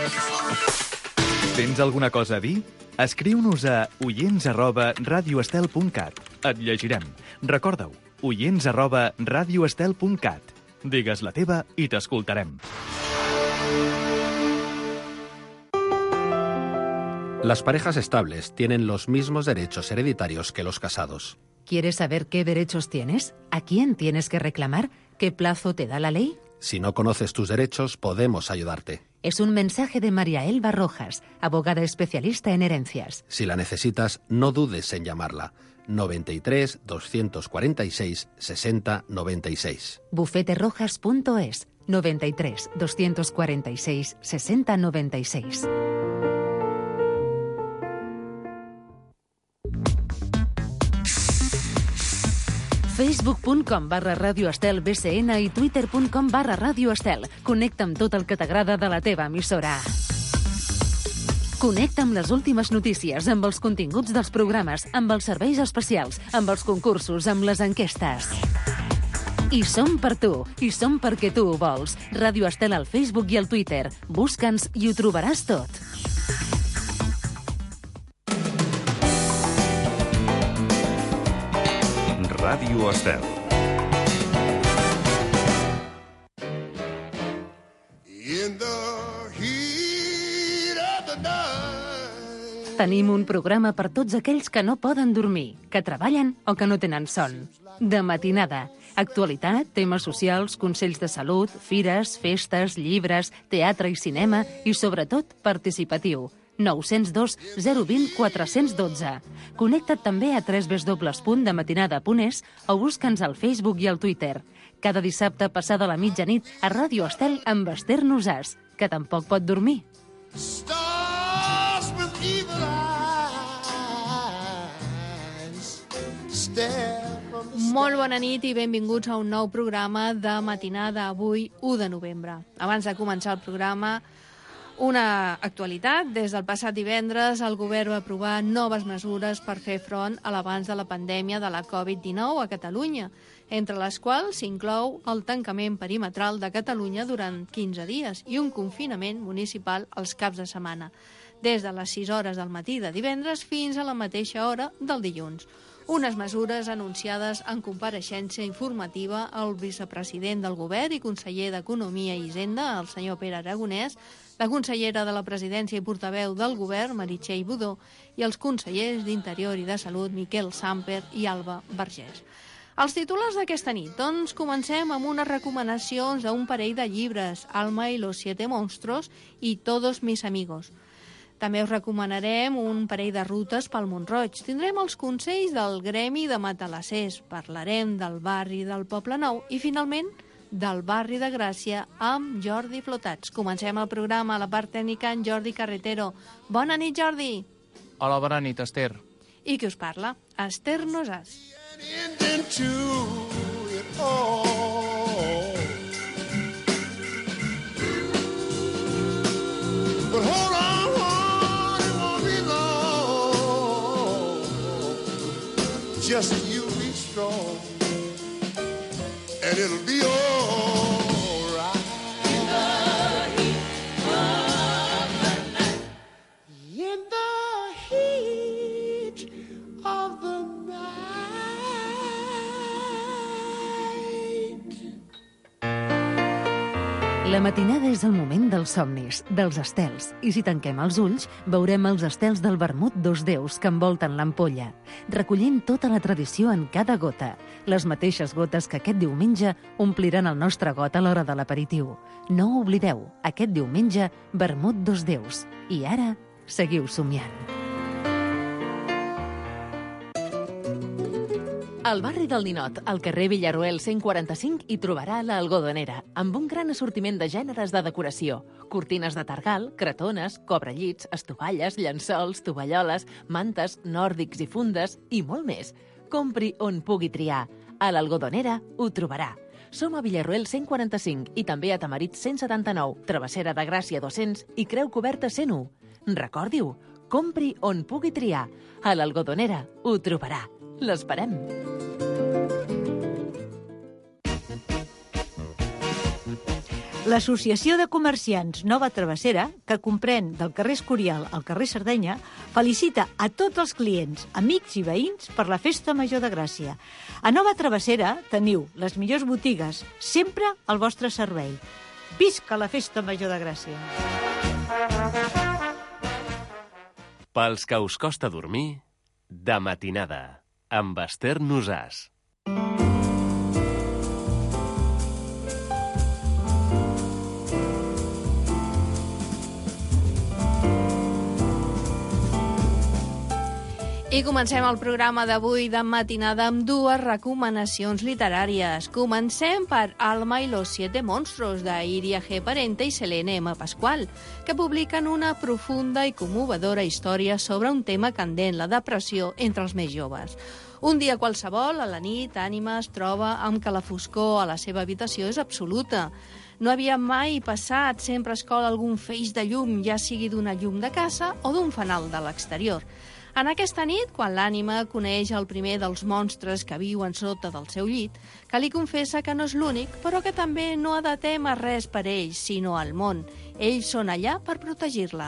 Tens alguna cosa a dir? Escriu-nos a oients@radioestel.cat. Et llegirem. Recorda-ho, oients@radioestel.cat. Digues la teva i t'escoltarem. Las parejas estables tienen los mismos derechos hereditarios que los casados. ¿Quieres saber qué derechos tienes? ¿A quién tienes que reclamar? ¿Qué plazo te da la ley? Si no conoces tus derechos, podemos ayudarte. Es un mensaje de María Elba Rojas, abogada especialista en herencias. Si la necesitas, no dudes en llamarla. 93 246 60 96. bufeterojas.es 93 246 60 96. Facebook.com/Ràdio Estel BCN i Twitter.com/Ràdio Estel. Connecta amb tot el que t'agrada de la teva emissora. Connecta amb les últimes notícies, amb els continguts dels programes, amb els serveis especials, amb els concursos, amb les enquestes. I som per tu, i som perquè tu ho vols. Ràdio Estel al Facebook i al Twitter. Busca'ns i ho trobaràs tot. Ràdio Estel. Tenim un programa per tots aquells que no poden dormir, que treballen o que no tenen son. De matinada. Actualitat, temes socials, consells de salut, fires, festes, llibres, teatre i cinema i, sobretot, participatiu. 902 020 412. Connecta't també a www.dematinada.es o busca'ns al Facebook i al Twitter. Cada dissabte passada la mitjanit a Ràdio Estel amb Esther Nosàs, que tampoc pot dormir. Molt bona nit i benvinguts a un nou programa de matinada avui, 1 de novembre. Abans de començar el programa, una actualitat. Des del passat divendres, el govern va aprovar noves mesures per fer front a l'avanç de la pandèmia de la Covid-19 a Catalunya, entre les quals s'inclou el tancament perimetral de Catalunya durant 15 dies i un confinament municipal els caps de setmana, des de les 6 hores del matí de divendres fins a la mateixa hora del dilluns. Unes mesures anunciades en compareixença informativa al vicepresident del govern i conseller d'Economia i Hisenda, el senyor Pere Aragonès, la consellera de la Presidència i portaveu del govern, Meritxell Budó, i els consellers d'Interior i de Salut, Miquel Samper i Alba Vergés. Els titulars d'aquesta nit, doncs comencem amb unes recomanacions d'un parell de llibres, Alma y los 7 monstruos i Todos mis amigos. També us recomanarem un parell de rutes pel Mont-roig. Tindrem els consells del gremi de matalassers. Parlarem del barri del Poble Nou i, finalment, del barri de Gràcia amb Jordi Flotats. Comencem el programa a la part tècnica en Jordi Carretero. Bona nit, Jordi. Hola, bona nit, Esther. I qui us parla? Esther Nosàs. But hold on. Just you be strong, and it'll be all right. In the heat of the night. In the heat of the night. La matinada és el moment dels somnis, dels estels. I si tanquem els ulls, veurem els estels del vermut dos déus que envolten l'ampolla, recollint tota la tradició en cada gota. Les mateixes gotes que aquest diumenge ompliran el nostre got a l'hora de l'aperitiu. No ho oblideu, aquest diumenge, vermut dos déus. I ara, seguiu somiant. Al barri del Ninot, al carrer Villaruel 145, hi trobarà l'Algodonera, amb un gran assortiment de gèneres de decoració. Cortines de targal, cretones, cobrellits, estovalles, llençols, tovalloles, mantes, nòrdics i fundes i molt més. Compri on pugui triar. A l'Algodonera ho trobarà. Som a Villaruel 145 i també a Tamarit 179, Travessera de Gràcia 200 i Creu Coberta 101. Recordi-ho, compri on pugui triar. A l'Algodonera ho trobarà. L'esperem. L'Associació de Comerciants Nova Travessera, que comprèn del carrer Escorial al carrer Sardenya, felicita a tots els clients, amics i veïns per la Festa Major de Gràcia. A Nova Travessera teniu les millors botigues, sempre al vostre servei. Visca la Festa Major de Gràcia! Pels que us costa dormir, de matinada, amb Esther Nosàs. I comencem el programa d'avui de matinada amb dues recomanacions literàries. Comencem per Alma y los 7 monstruos, de Iria G. Parente i Selene M. Pascual, que publiquen una profunda i commovedora història sobre un tema candent, la depressió entre els més joves. Un dia qualsevol, a la nit, Ànima es troba amb que la foscor a la seva habitació és absoluta. No havia mai passat, sempre es cola algun feix de llum, ja sigui d'una llum de casa o d'un fanal de l'exterior. En aquesta nit, quan l'Ànima coneix el primer dels monstres que viuen sota del seu llit, que li confessa que no és l'únic, però que també no ha de témer res per ells, sinó al món. Ells són allà per protegir-la.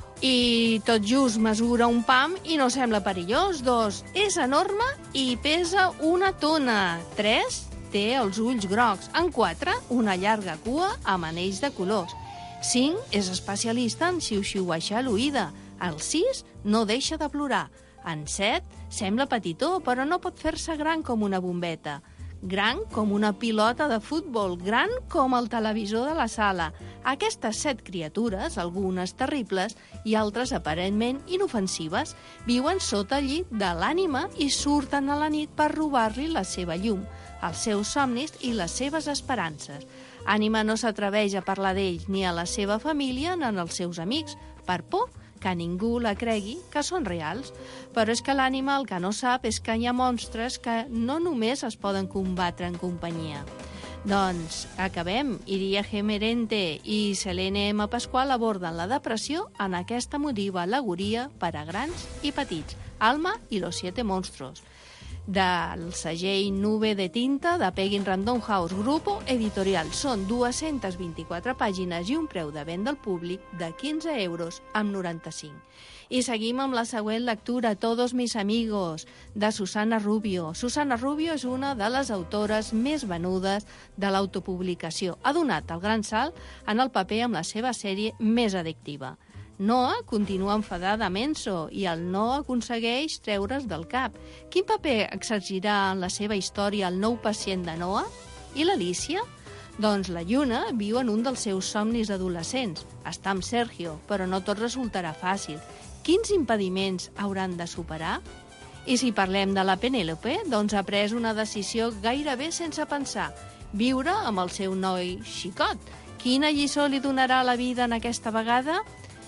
I tot just mesura un pam i no sembla perillós. 2, és enorme i pesa 1 tona. 3, té els ulls grocs. En 4, una llarga cua amb anells de colors. 5, és especialista en xiu-xiuaixar l'oïda. El 6 no deixa de plorar. En 7 sembla petitó, però no pot fer-se gran com una bombeta. Gran com una pilota de futbol, gran com el televisor de la sala. Aquestes 7 criatures, algunes terribles i altres aparentment inofensives, viuen sota el llit de l'Ànima i surten a la nit per robar-li la seva llum, els seus somnis i les seves esperances. Ànima no s'atreveix a parlar d'ells ni a la seva família ni als seus amics, per por que ningú la cregui que són reals. Però és que l'Ànima el que no sap és que hi ha monstres que no només es poden combatre en companyia. Doncs acabem. Iria G. Parente i Selene M. Pascual aborden la depressió en aquesta emotiva al·legoria per a grans i petits. Alma y los 7 monstruos. Del segell Nube de Tinta de Penguin Random House Grupo Editorial. Són 224 pàgines i un preu de venda al públic de 15 euros amb 95. I seguim amb la següent lectura, Todos mis amigos, de Susana Rubio. Susana Rubio és una de les autores més venudes de l'autopublicació. Ha donat el gran salt en el paper amb la seva sèrie més addictiva. Noa continua enfadada amb Enzo i el no aconsegueix treure's del cap. Quin paper exercirà en la seva història el nou pacient de Noa? I l'Alícia? Doncs la Lluna viu en un dels seus somnis adolescents. Està amb Sergio, però no tot resultarà fàcil. Quins impediments hauran de superar? I si parlem de la Penèlope, doncs ha pres una decisió gairebé sense pensar. Viure amb el seu noi xicot. Quina lliçó li donarà la vida en aquesta vegada?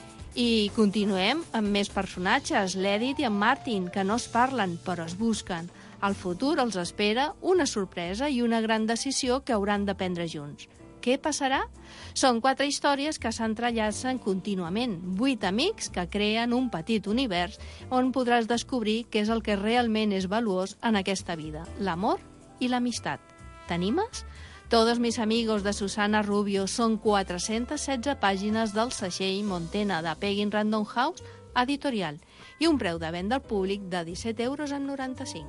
I continuem amb més personatges, l'Edith i en Martin, que no es parlen, però es busquen. Al futur els espera una sorpresa i una gran decisió que hauran de prendre junts. Què passarà? Són 4 històries que s'entrellacen contínuament, 8 amics que creen un petit univers on podràs descobrir què és el que realment és valuós en aquesta vida, l'amor i l'amistat. T'animes? Todos mis amigos de Susana Rubio són 416 pàgines del segell Montena de Penguin Random House Editorial i un preu de venda al públic de 17 euros amb 95.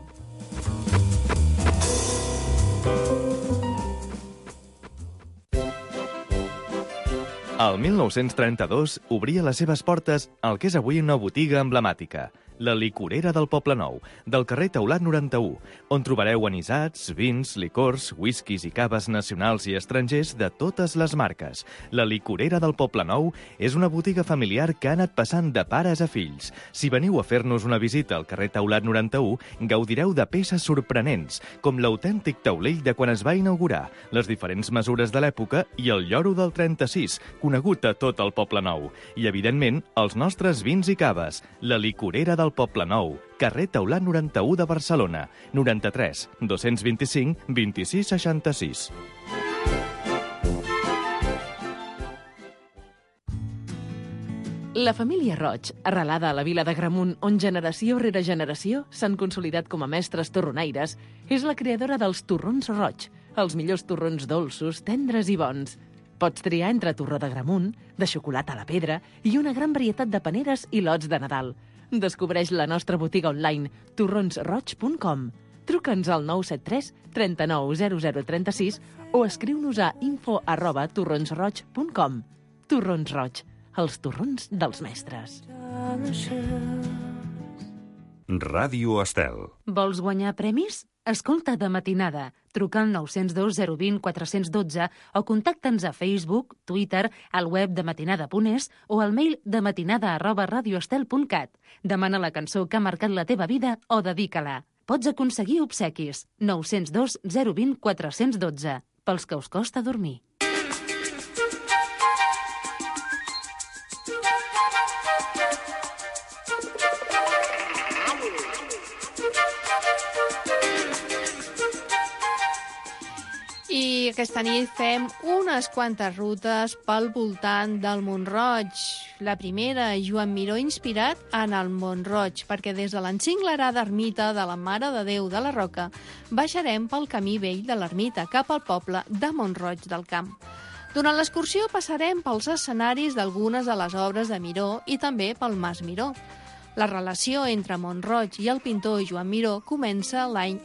El 1932 obria les seves portes al que és avui una botiga emblemàtica, la licorera del Poble Nou, del carrer Teulat 91, on trobareu anisats, vins, licors, whiskies i caves nacionals i estrangers de totes les marques. La licorera del Poble Nou és una botiga familiar que ha anat passant de pares a fills. Si veniu a fer-nos una visita al carrer Teulat 91, gaudireu de peces sorprenents, com l'autèntic taulell de quan es va inaugurar, les diferents mesures de l'època i el lloro del 36, conegut a tot el Poble Nou. I, evidentment, els nostres vins i caves. La licorera del Poble Nou, carrer Teulat 91 de Barcelona, 93 225 26 66. La família Roig, arrelada a la vila d'Agramunt, on generació rere generació s'han consolidat com a mestres torronaires, és la creadora dels torrons Roig, els millors torrons dolços, tendres i bons. Pots triar entre torró de gramunt, de xocolata a la pedra i una gran varietat de paneres i lots de Nadal. Descobreix la nostra botiga online torronsroig.com. Truca'ns al 973 39 0036 o escriu-nos a info@torronsroig.com. Torrons Roig, els torrons dels mestres. Ràdio Estel. Vols guanyar premis? Escolta De Matinada. Truca al 902 020 412 o contacta'ns a Facebook, Twitter, al web dematinada.es o al mail dematinada@radioestel.cat. Demana la cançó que ha marcat la teva vida o dedica-la. Pots aconseguir obsequis. 902 020 412. Pels que us costa dormir. I aquesta nit fem unes quantes rutes pel voltant del Mont-roig. La primera, Joan Miró inspirat en el Mont-roig, perquè des de l'encinglerada ermita de la Mare de Déu de la Roca baixarem pel camí vell de l'ermita cap al poble de Mont-roig del Camp. Durant l'excursió passarem pels escenaris d'algunes de les obres de Miró i també pel Mas Miró. La relació entre Mont-roig i el pintor Joan Miró comença l'any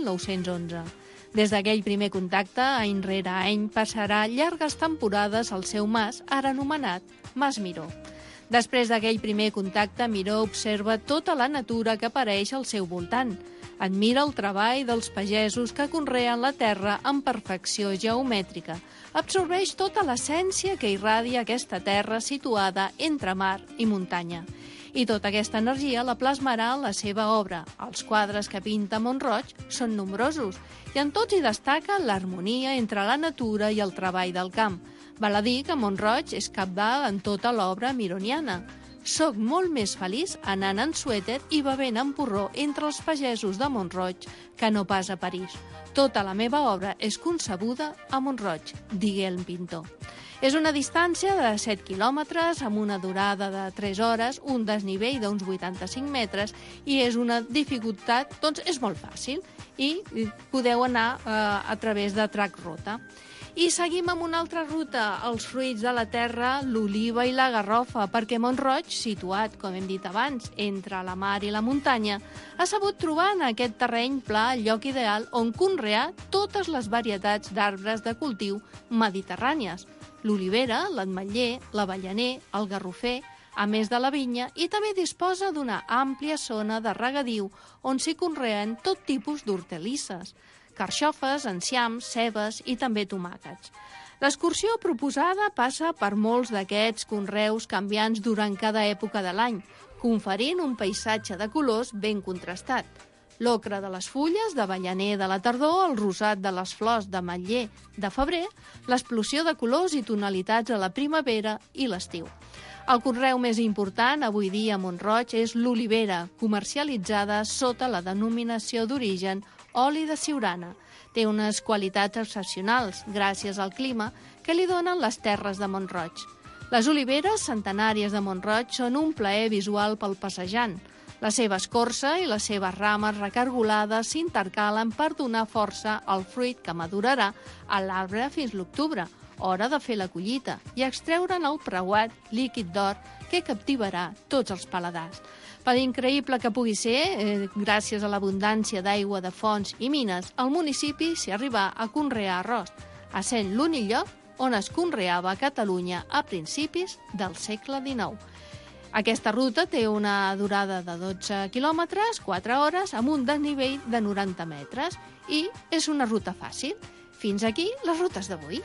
1911. Des d'aquell primer contacte, any rere any, passarà llargues temporades al seu mas, ara anomenat Mas Miró. Després d'aquell primer contacte, Miró observa tota la natura que apareix al seu voltant. Admira el treball dels pagesos que conreen la terra amb perfecció geomètrica. Absorbeix tota l'essència que irradia aquesta terra situada entre mar i muntanya. I tota aquesta energia la plasmarà en la seva obra. Els quadres que pinta Mont-roig són nombrosos i en tots hi destaca l'harmonia entre la natura i el treball del camp. Val a dir que Mont-roig és cabdal en tota l'obra mironiana. Soc molt més feliç anant en suèter i bevent en porró entre els pagesos de Mont-roig que no pas a París. Tota la meva obra és concebuda a Mont-roig, digué el pintor. És una distància de 7 quilòmetres amb una durada de 3 hores, un desnivell d'uns 85 metres i és una dificultat, doncs és molt fàcil i podeu anar a través de track rota. I seguim amb una altra ruta, els fruits de la terra, l'oliva i la garrofa, perquè Mont-roig, situat, com hem dit abans, entre la mar i la muntanya, ha sabut trobar en aquest terreny pla el lloc ideal on conrear totes les varietats d'arbres de cultiu mediterrànies. L'olivera, l'ametller, l'avellaner, el garrofer, a més de la vinya, i també disposa d'una àmplia zona de regadiu on s'hi conreen tot tipus d'hortalisses, carxofes, enciams, cebes i també tomàquets. L'excursió proposada passa per molts d'aquests conreus canviants durant cada època de l'any, conferint un paisatge de colors ben contrastat. L'ocre de les fulles, d'avellaner de la tardor, el rosat de les flors d'ametller de febrer, l'explosió de colors i tonalitats a la primavera i l'estiu. El conreu més important avui dia a Mont-roig és l'olivera, comercialitzada sota la denominació d'origen oli de Siurana. Té unes qualitats excepcionals, gràcies al clima, que li donen les terres de Mont-roig. Les oliveres centenàries de Mont-roig són un plaer visual pel passejant. La seva escorça i les seves rames recargolades s'intercalen per donar força al fruit que madurarà a l'arbre fins l'octubre, hora de fer la collita, i extreure'n el preuat líquid d'or que captivarà tots els paladars. Per increïble que pugui ser, gràcies a l'abundància d'aigua de fonts i mines, al municipi s'hi arribà a conrear arròs, essent l'únic lloc on es conreava a Catalunya a principis del segle XIX. Aquesta ruta té una durada de 12 quilòmetres, 4 hores, amb un desnivell de 90 metres, i és una ruta fàcil. Fins aquí les rutes d'avui.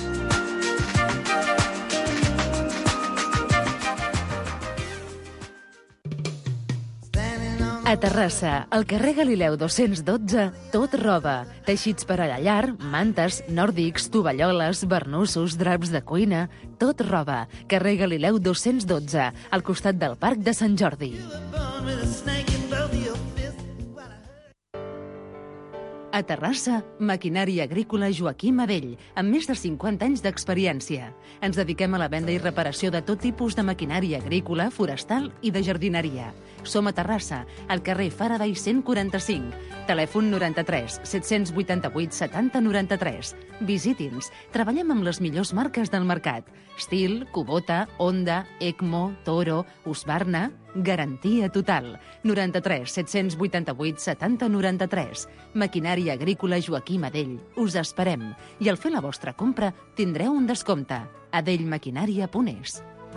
A Terrassa, al carrer Galileu 212, tot roba. Teixits per a la llar, mantes, nòrdics, tovalloles, barnussos, draps de cuina... Tot roba. Carrer Galileu 212, al costat del Parc de Sant Jordi. A Terrassa, maquinària agrícola Joaquim Adell, amb més de 50 anys d'experiència. Ens dediquem a la venda i reparació de tot tipus de maquinària agrícola, forestal i de jardineria. Som a Terrassa, al carrer Faraday 145. Telèfon 93 788 70 93. Visiti'ns. Treballem amb les millors marques del mercat. Stihl, Kubota, Honda, Ecmo, Toro, Husqvarna... Garantia total. 93 788 70 93. Maquinària agrícola Joaquim Adell. Us esperem. I al fer la vostra compra tindreu un descompte. adellmaquinària.es.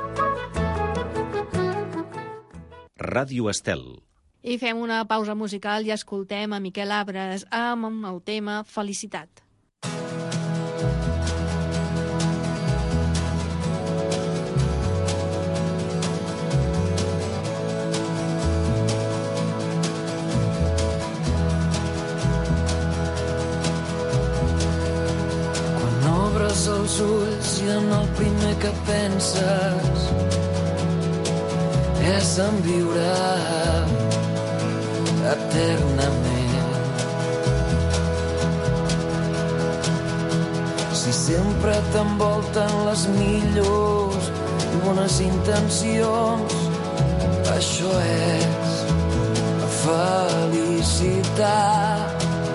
Ràdio Estel. I fem una pausa musical i escoltem a Miquel Abres amb el tema Felicitat. Els ulls i en el primer que penses és en viure eternament. Si sempre t'envolten les millors i bones intencions, això és felicitat.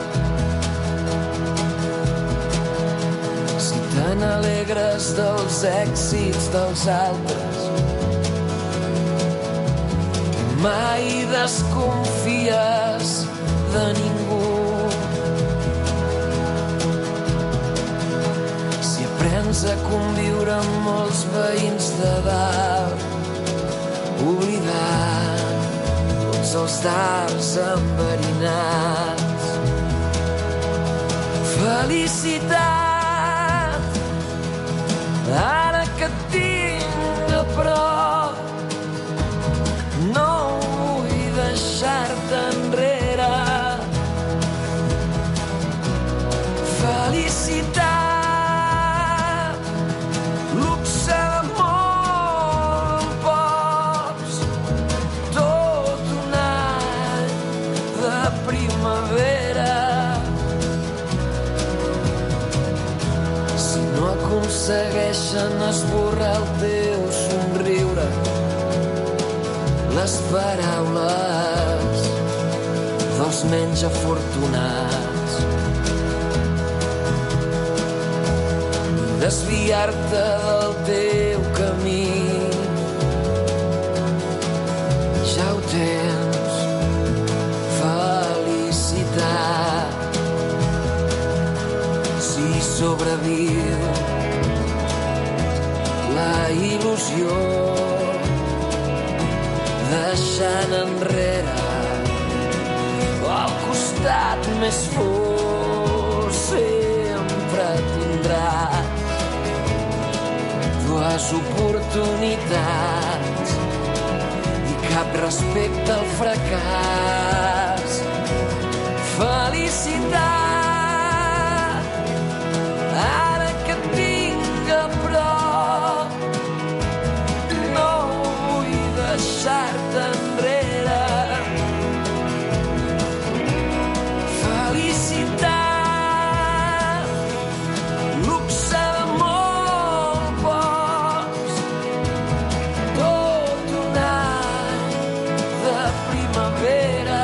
Te n'alegres dels èxits dels altres, mai desconfies de ningú. Si aprens a conviure amb molts veïns de dalt, oblidant tots els dards enverinats. Felicitat! Ara que et tinc a prop, no vull deixar-te enrere. Felicitat, luxe de molt pocs, tot un any de primavera. Aconsegueixen esborrar el teu somriure, les paraules dels menys afortunats. Desviar-te del teu camí, ja ho tens, felicitat. Si sobreviu la il·lusió, deixant enrere el costat més fort, sempre tindràs dues oportunitats i cap respecte al fracàs. Felicitat, ara que et tinc a prop, no vull deixar-te enrere. Felicitat, luxe de molt pocs, tot un any de primavera.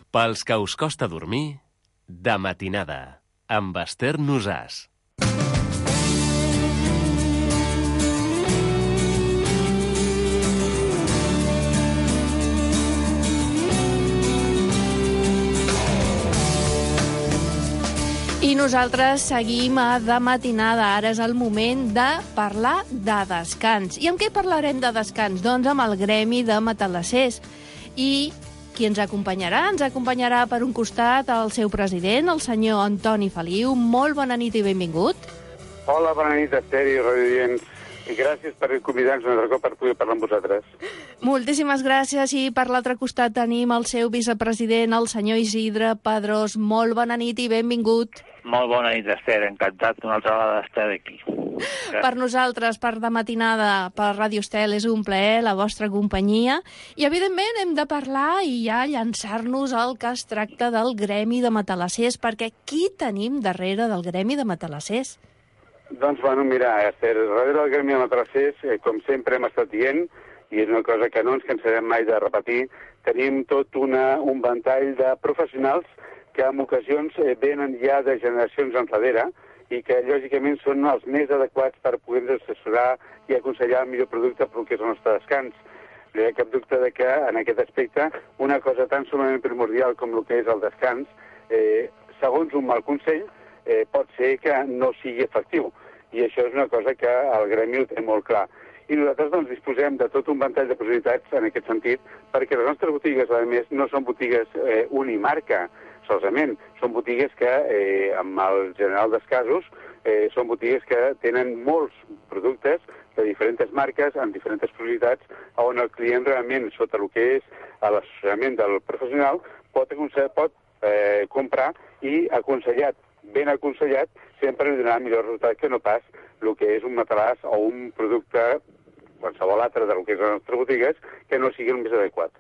Pels que us costa dormir, de matinada, amb Esther Nosàs. I nosaltres seguim a De Matinada. Ara és el moment de parlar de descans. I amb què parlarem de descans? Doncs amb el Gremi de Matalassers. I qui ens acompanyarà? Ens acompanyarà per un costat el seu president, el senyor Antoni Feliu. Molt bona nit i benvingut. Hola, bona nit, Esther i radioients. I gràcies per convidar-nos un altre cop per poder parlar amb vosaltres. Moltíssimes gràcies. I per l'altre costat tenim el seu vicepresident, el senyor Isidre Pedrós. Molt bona nit i benvingut. Molt bona nit, Esther. Encantat una altra vegada d'estar aquí. Per nosaltres, per De Matinada, per Ràdio Estel, és un plaer la vostra companyia. I, evidentment, hem de parlar i ja llançar-nos al que es tracta del Gremi de Matalassers, perquè qui tenim darrere del Gremi de Matalassers? Doncs, bueno, mira, Esther, darrere del Gremi de Matalassers, com sempre hem estat dient, i és una cosa que no ens cansarem mai de repetir, tenim tot un ventall de professionals que en ocasions venen ja de generacions enrere i que, lògicament, són els més adequats per poder-nos assessorar i aconsellar el millor producte pel que és el nostre descans. No hi ha cap dubte de que, en aquest aspecte, una cosa tan sumament primordial com el que és el descans, segons un mal consell, pot ser que no sigui efectiu. I això és una cosa que el Gremi ho té molt clar. I nosaltres doncs, disposem de tot un ventall de possibilitats en aquest sentit, perquè les nostres botigues, a més, no són botigues unimarca, solament. Són botigues que, amb el general dels casos, són botigues que tenen molts productes de diferents marques, amb diferents possibilitats, on el client realment, sota el que és l'assessorament del professional, pot comprar i aconsellat, ben aconsellat, sempre li donarà millor resultat que no pas el que és un matalàs o un producte, qualsevol altre del que és les nostres botigues, que no sigui el més adequat.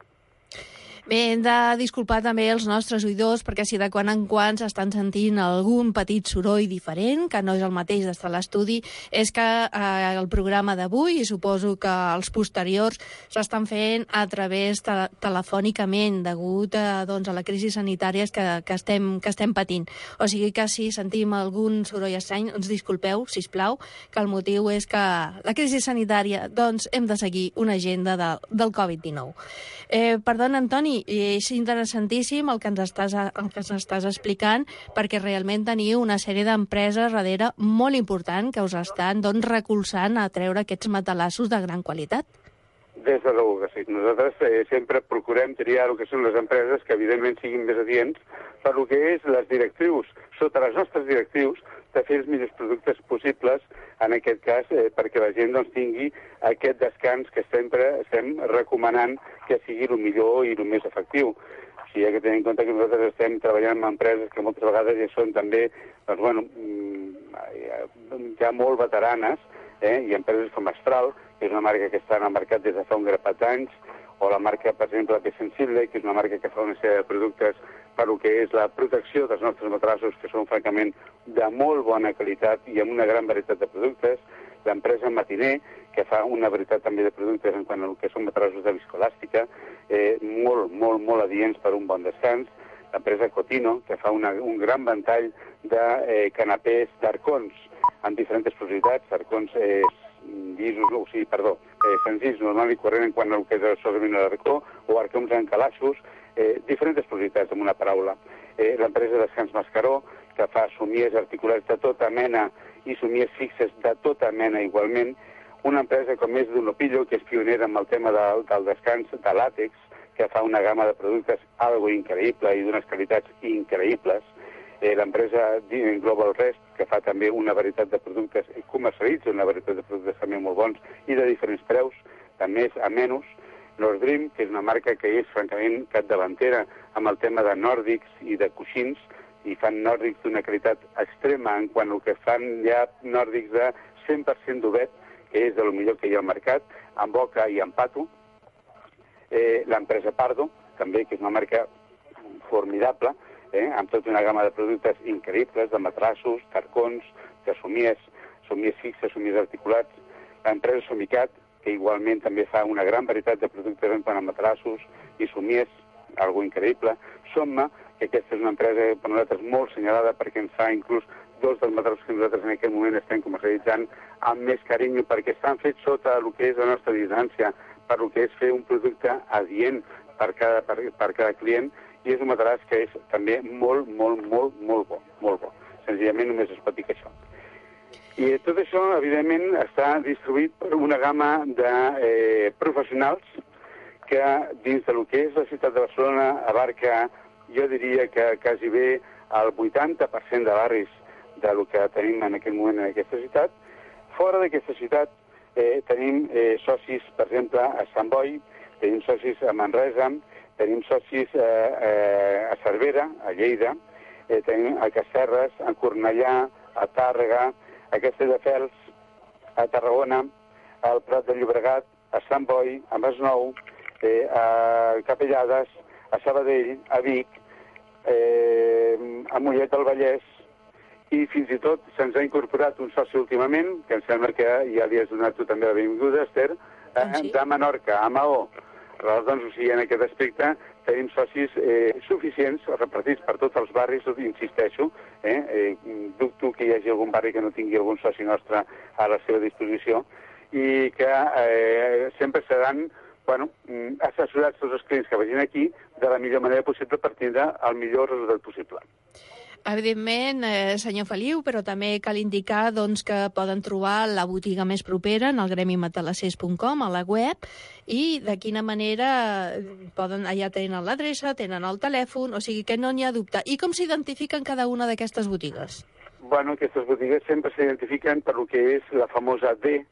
Bé, hem de disculpar també els nostres oïdors, perquè si de quan en quan s'estan sentint algun petit soroll diferent, que no és el mateix d'estar a l'estudi, és que el programa d'avui, i suposo que els posteriors, s'estan fent a través telefònicament, degut a la crisi sanitària que estem patint. O sigui que si sentim algun soroll estrany, ens disculpeu, sisplau, que el motiu és que la crisi sanitària, doncs hem de seguir una agenda del Covid-19. Perdona, Antoni, és interessantíssim el que ens estàs explicant, perquè realment teniu una sèrie d'empreses darrere molt important que us estan recolzant a treure aquests matalassos de gran qualitat. Des de segur que sí. Nosaltres sempre procurem triar el que són les empreses que evidentment siguin més adients per el que és les directrius, sota les nostres directrius, de fer els millors productes possibles, en aquest cas, perquè la gent tingui aquest descans que sempre estem recomanant que sigui el millor i el més efectiu. O sigui, hi ha que tenir en compte que nosaltres estem treballant amb empreses que moltes vegades ja són també, ja molt veteranes, i empreses com Astral, que és una marca que està en el mercat des de fa un grapat d'anys, o la marca, per exemple, P Sensible, que és una marca que fa una sèrie de productes per el que és la protecció dels nostres matrassos, que són, francament, de molt bona qualitat i amb una gran varietat de productes. L'empresa Matiner, que fa una varietat també de productes en quant al que són matrassos de viscoelàstica, molt adients per un bon descans. L'empresa Cotino, que fa un gran ventall de canapés d'arcons amb diferents possibilitats, arcons senzills, normal i corrent en quant al que és el solament de l'arcó, o arcons en calaixos, diferents possibilitats, amb una paraula. L'empresa Descans Mascaró, que fa somiers articulats de tota mena i somiers fixes de tota mena igualment. Una empresa com és Dunlopillo, que és pionera amb el tema del descans de làtex, que fa una gamma de productes algo increïble i d'unes qualitats increïbles. L'empresa Global Rest, que fa també una varietat de productes, comercialitza una varietat de productes també molt bons i de diferents preus, també a menys. Nord Dream, que és una marca que és francament capdavantera amb el tema de nòrdics i de coixins, i fan nòrdics d'una qualitat extrema en quant al que fan ja nòrdics de 100% d'obet, que és de lo millor que hi ha al mercat, amb boca i amb pato. L'empresa Pardo, també, que és una marca formidable, amb tota una gamma de productes increïbles, de matrassos, d'arcons, de somiers fixes, somiers articulats. L'empresa Somicat, que igualment també fa una gran varietat de productes en quant a matrassos i somiers, algo increïble. Som-me, que aquesta és una empresa per nosaltres molt senyalada perquè ens fa inclús dos dels materials que nosaltres en aquest moment estem comercialitzant amb més carinyo perquè estan fets sota el que és la nostra distància, per el que és fer un producte adient per cada client, i és un material que és també molt bo. Senzillament només es pot dir que això. I tot això, evidentment, està distribuït per una gamma de professionals que dins del que és la ciutat de Barcelona abarca, jo diria que quasi bé el 80% de barris del que tenim en aquest moment en aquesta ciutat. Fora d'aquesta ciutat tenim socis, per exemple, a Sant Boi, tenim socis a Manresa, tenim socis a Cervera, a Lleida, tenim a Casserres, a Cornellà, a Tàrrega, a Castelldefels, a Tarragona, al Prat de Llobregat, a Sant Boi, a Masnou, a Capellades, a Sabadell, a Vic, a Mollet del Vallès, i fins i tot se'ns ha incorporat un soci últimament, que em sembla que ja li has donat tu també la benvinguda, Esther, de Menorca, a Maó. Aleshores, doncs, o sigui, en aquest aspecte tenim socis suficients, repartits per tots els barris, insisteixo, dubto que hi hagi algun barri que no tingui algun soci nostre a la seva disposició, i que sempre seran assessorats tots els clients que vagin aquí de la millor manera possible per tindre el millor resultat possible. Evidentment, senyor Feliu, però també cal indicar que poden trobar la botiga més propera en el gremimatalasers.com, a la web, i de quina manera allà tenen l'adreça, tenen el telèfon, o sigui que no n'hi ha dubte. I com s'identifiquen cada una d'aquestes botigues? Bueno, aquestes botigues sempre s'identifiquen per el que és la famosa D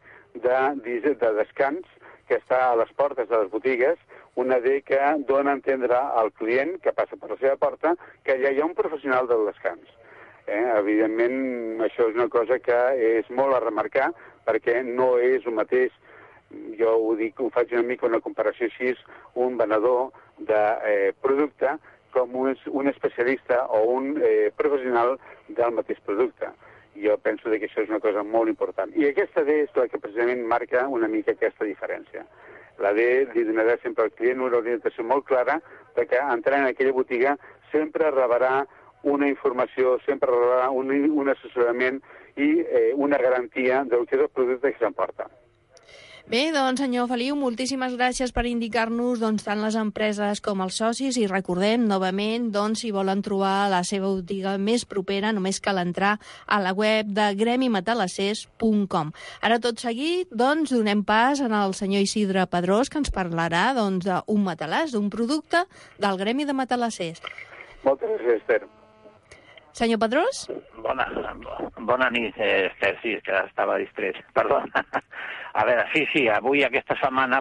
de descans, que està a les portes de les botigues, una D que dona a entendre al client que passa per la seva porta que ja hi ha un professional del descans. Evidentment, això és una cosa que és molt a remarcar perquè no és el mateix, jo ho dic, ho faig una mica una comparació així, un venedor de producte com un especialista o un professional del mateix producte. Jo penso que això és una cosa molt important. I aquesta D és la que precisament marca una mica aquesta diferència. La D li donarà sempre al client una orientació molt clara de que entrant en aquella botiga sempre rebrà una informació, sempre rebrà un assessorament i una garantia del que és el producte que s'emporta. Bé, doncs, senyor Feliu, moltíssimes gràcies per indicar-nos tant les empreses com els socis, i recordem, novament, si volen trobar la seva botiga més propera, només cal entrar a la web de gremimatalasers.com. Ara, tot seguit, donem pas al senyor Isidre Pedrós, que ens parlarà d'un matalàs, d'un producte del Gremi de Matalassers. Moltes gràcies, Esther. Senyor Pedrós? Bona nit, Esther, sí, que estava distret. Perdona. A veure, sí, avui, aquesta setmana,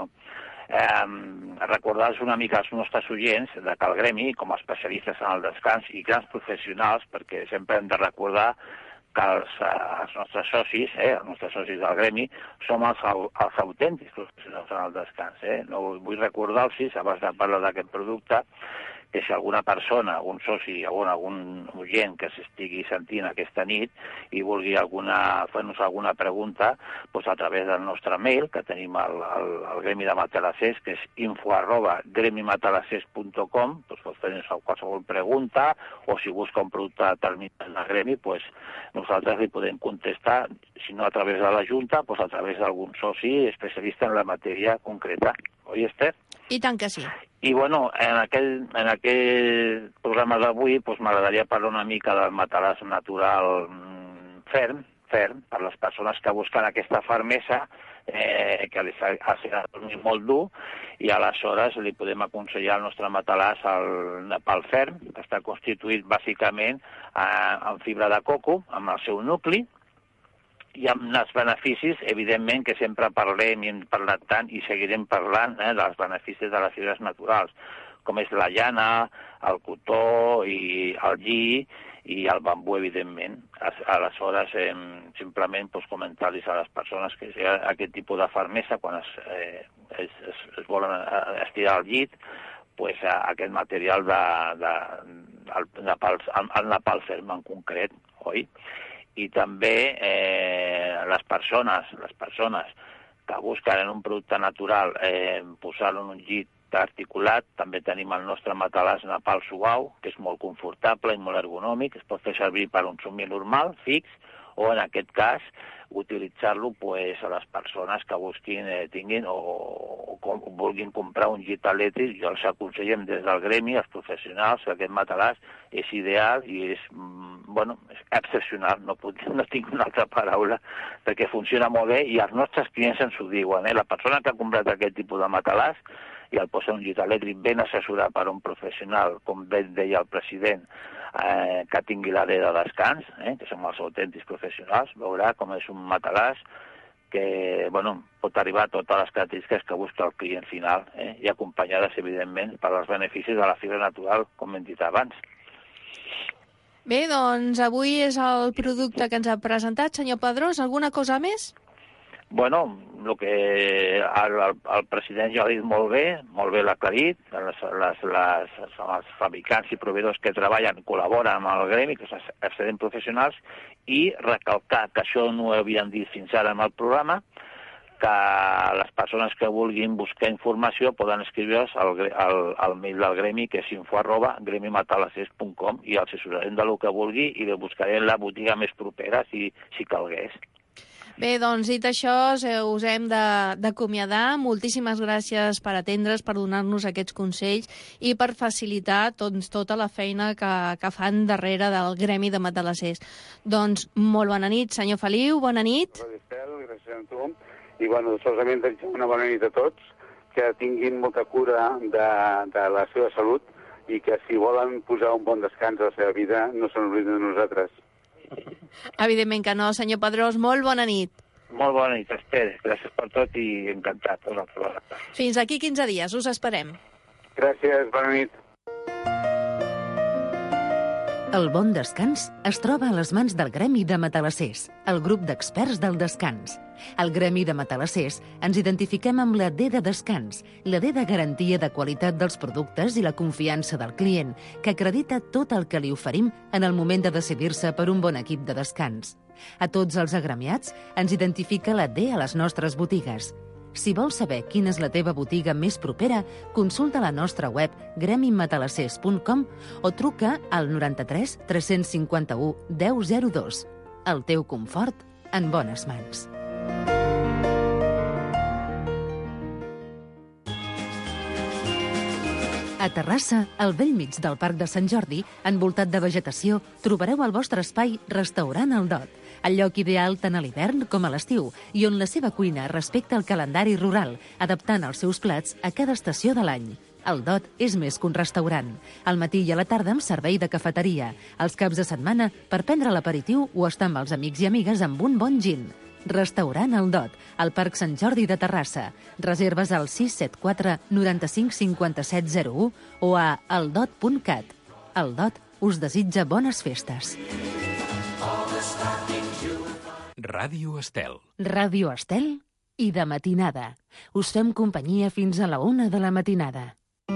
recordar-los una mica als nostres oients que el Gremi, com a especialistes en el descans i grans professionals, perquè sempre hem de recordar que els nostres socis, els nostres socis del Gremi, som els autèntics professionals en el descans. No vull recordar-los, abans de parlar d'aquest producte, que si alguna persona, algun soci o algun oient que s'estigui sentint aquesta nit i vulgui fer-nos alguna pregunta, a través del nostre mail, que tenim al Gremi de Matalassers, que és info@gremimatalasers.com, pot fer-nos qualsevol pregunta, o si busca un producte determinat del Gremi, nosaltres li podem contestar, si no a través de la Junta, a través d'algun soci especialista en la matèria concreta. Oi, Esther? I tant que sí. I, en aquell programa d'avui m'agradaria parlar una mica del matalàs natural ferm, per les persones que busquen aquesta fermesa, que els ha dormit molt dur, i aleshores li podem aconsellar el nostre matalàs al Nepal ferm, que està constituït bàsicament en fibra de coco, amb el seu nucli, i amb els beneficis, evidentment, que sempre parlem i hem parlat tant i seguirem parlant dels beneficis de les fibres naturals, com és la llana, el cotó i el lli i el bambú, evidentment. Aleshores, simplement comentar-los a les persones que si hi ha aquest tipus de fermesa, quan es volen estirar al llit, aquest material el Nepal ferm en concret, oi? I també les persones que busquen en un producte natural posar-lo en un llit articulat. També tenim el nostre matalàs Napal suau, que és molt confortable i molt ergonòmic, es pot fer servir per un somni normal, fix, o en aquest cas utilitzar-lo a les persones que busquin, tinguin o vulguin comprar un llit elèctric. Jo els aconsellem des del gremi, els professionals, que aquest matalàs és ideal i és excepcional, no tinc una altra paraula, perquè funciona molt bé i els nostres clients ens ho diuen. La persona que ha comprat aquest tipus de matalàs i el posa un llit elèctric ben assessorat per un professional, com bé deia el president, que tingui l'àrea de descans, que som els autèntics professionals, veurà com és un matalàs que pot arribar a totes les característiques que busca el client final, i acompanyades, evidentment, per als beneficis de la fibra natural, com hem dit abans. Bé, doncs avui és el producte que ens ha presentat. Senyor Pedrós, alguna cosa més? El que el president ja ha dit molt bé l'ha aclarit, els fabricants i proveïdors que treballen col·laboren amb el gremi, que són excedents professionals, i recalcar que això no ho havien dit fins ara en el programa, que les persones que vulguin buscar informació poden escriure's al mail del gremi, que és info@gremimatalassers.com, i els assessorarem del que vulgui i li buscarem la botiga més propera si calgués. Bé, doncs, dit això, us hem d'acomiadar. Moltíssimes gràcies per atendre's, per donar-nos aquests consells i per facilitar tota la feina que fan darrere del gremi de matalassers. Doncs, molt bona nit, senyor Feliu, bona nit. Gràcies a tu. I, solament desitjar una bona nit a tots, que tinguin molta cura de la seva salut i que si volen posar un bon descans a la seva vida no se n'obliden de nosaltres. Evidentment que no, senyor Pedrós, molt bona nit. Molt bona nit, Esther. Gràcies per tot i encantat. Fins aquí 15 dies, us esperem. Gràcies, bona nit. El bon descans es troba a les mans del Gremi de Matalassers, el grup d'experts del descans. Al Gremi de Matalassers ens identifiquem amb la D de descans, la D de garantia de qualitat dels productes i la confiança del client, que acredita tot el que li oferim en el moment de decidir-se per un bon equip de descans. A tots els agremiats ens identifica la D a les nostres botigues. Si vols saber quina és la teva botiga més propera, consulta la nostra web gremimatalassers.com o truca al 93 351 1002. El teu confort en bones mans. A Terrassa, al bell mig del Parc de Sant Jordi, envoltat de vegetació, trobareu el vostre espai Restaurant El Dot, el lloc ideal tant a l'hivern com a l'estiu, i on la seva cuina respecta el calendari rural, adaptant els seus plats a cada estació de l'any. El Dot és més que un restaurant. Al matí i a la tarda amb servei de cafeteria. Els caps de setmana per prendre l'aperitiu o estar amb els amics i amigues amb un bon gin. Restaurant El Dot, al Parc Sant Jordi de Terrassa. Reserves al 674 95 57 01 o a eldot.cat. El Dot us desitja bones festes. Ràdio Estel. Ràdio Estel i de matinada. Us fem companyia fins a la 1 de la matinada.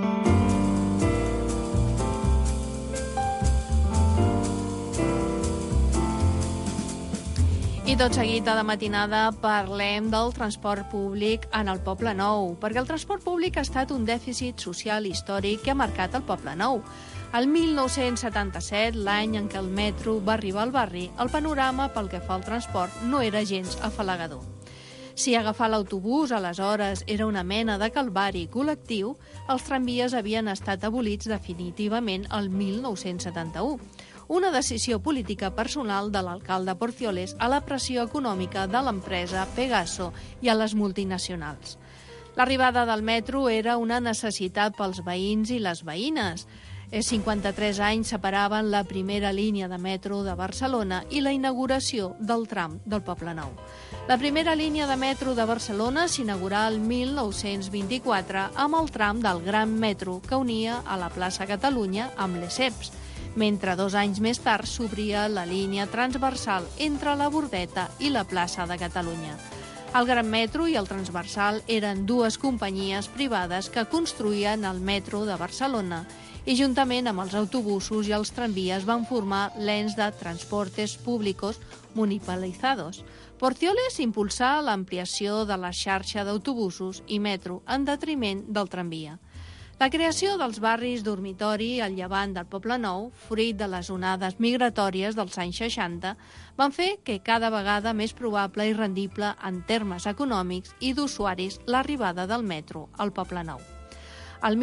I tot seguit, a la matinada, parlem del transport públic en el Poble Nou, perquè el transport públic ha estat un dèficit social històric que ha marcat el Poble Nou. El 1977, l'any en què el metro va arribar al barri, el panorama pel que fa al transport no era gens afalagador. Si agafar l'autobús aleshores era una mena de calvari col·lectiu, els tramvies havien estat abolits definitivament el 1971. Una decisió política personal de l'alcalde Porcioles a la pressió econòmica de l'empresa Pegaso i a les multinacionals. L'arribada del metro era una necessitat pels veïns i les veïnes. 53 anys separaven la primera línia de metro de Barcelona i la inauguració del tram del Poble Nou. La primera línia de metro de Barcelona s'inaugurà el 1924 amb el tram del Gran Metro que unia a la plaça Catalunya amb Lesseps, mentre 2 anys més tard s'obria la línia transversal entre la Bordeta i la plaça de Catalunya. El Gran Metro i el Transversal eren 2 companyies privades que construïen el metro de Barcelona i juntament amb els autobusos i els tramvies van formar l'ens de Transportes Públicos Municipalizados. Porcioles impulsà l'ampliació de la xarxa d'autobusos i metro en detriment del tramvia. La creació dels barris dormitori al llevant del Poble Nou, fruit de les onades migratòries dels anys 60, van fer que cada vegada més probable i rendible en termes econòmics i d'usuaris l'arribada del metro al Poble Nou. El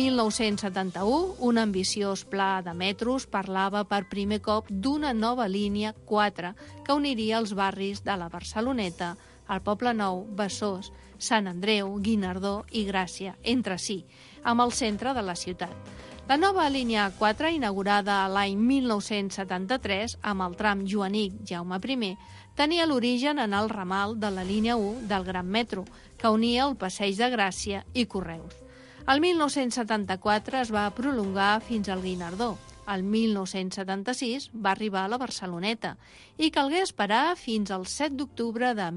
1971, un ambiciós pla de metros parlava per primer cop d'una nova línia 4 que uniria els barris de la Barceloneta, el Poble Nou, Besòs, Sant Andreu, Guinardó i Gràcia, entre si, amb el centre de la ciutat. La nova línia 4, inaugurada l'any 1973 amb el tram Joanic-Jaume I, tenia l'origen en el ramal de la línia 1 del Gran Metro, que unia el Passeig de Gràcia i Correus. El 1974 es va prolongar fins al Guinardó. El 1976 va arribar a la Barceloneta i calgué esperar fins al 7 d'octubre de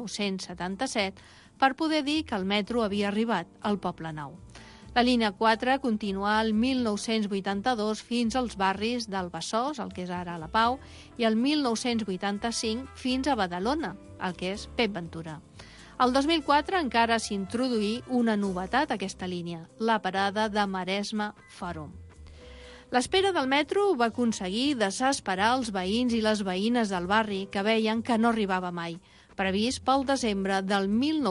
1977 per poder dir que el metro havia arribat al Poble Nou. La línia 4 continuà el 1982 fins als barris del Besòs, el que és ara la Pau, i el 1985 fins a Badalona, el que és Pep Ventura. El 2004 encara s'introduí una novetat a aquesta línia, la parada de Maresme Fòrum. L'espera del metro va aconseguir desesperar els veïns i les veïnes del barri que veien que no arribava mai, previst pel desembre del